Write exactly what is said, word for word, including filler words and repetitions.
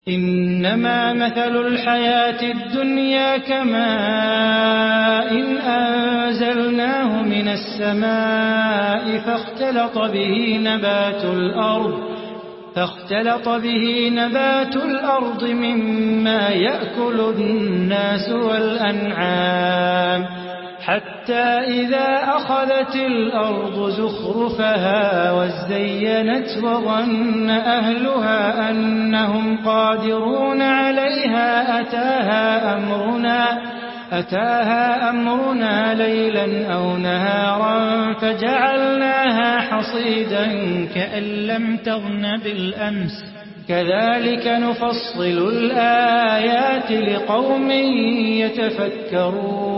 إنما مثل الحياة الدنيا كماء إن أنزلناه من السماء فاختلط به نبات الأرض فاختلط به نبات الأرض مما يأكل الناس والأنعام حتى إذا أخذت الأرض زخرفها وزينت وظن أهلها أنهم قادرون عليها أتاها أمرنا أتاها أمرنا ليلا أو نهارا فجعلناها حصيدا كأن لم تغن بالأمس كذلك نفصل الآيات لقوم يتفكرون